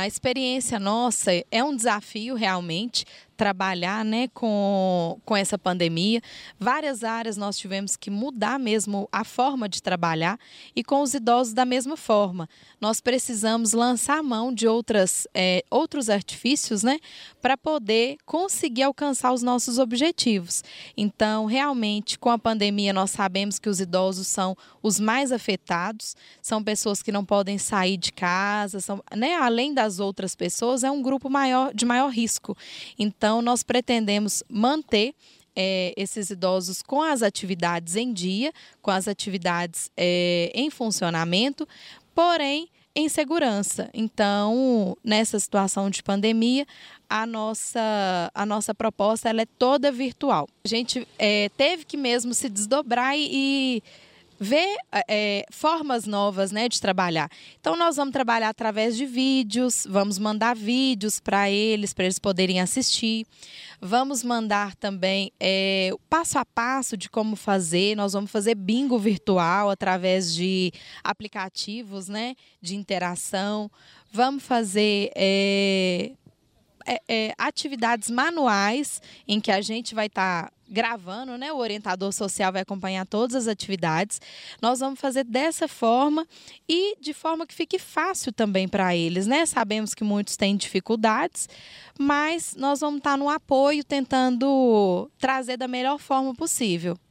A experiência nossa é um desafio realmente trabalhar, né, com essa pandemia. Várias áreas nós tivemos que mudar mesmo a forma de trabalhar e com os idosos da mesma forma. Nós precisamos lançar mão de outros artifícios, né, para poder conseguir alcançar os nossos objetivos. Então, realmente, com a pandemia, nós sabemos que os idosos são os mais afetados, são pessoas que não podem sair de casa, né, além das outras pessoas, é um grupo de maior risco. Então, nós pretendemos manter esses idosos com as atividades em dia, com as atividades em funcionamento, porém em segurança. Então, nessa situação de pandemia, a nossa proposta ela é toda virtual. A gente teve que mesmo se desdobrar e ver formas novas, né, de trabalhar. Então, nós vamos trabalhar através de vídeos, vamos mandar vídeos para eles poderem assistir. Vamos mandar também o passo a passo de como fazer. Nós vamos fazer bingo virtual através de aplicativos, né, de interação. Vamos fazer atividades manuais em que a gente vai estar gravando, né? O orientador social vai acompanhar todas as atividades. Nós vamos fazer dessa forma e de forma que fique fácil também para eles, né? Sabemos que muitos têm dificuldades, mas nós vamos estar no apoio tentando trazer da melhor forma possível.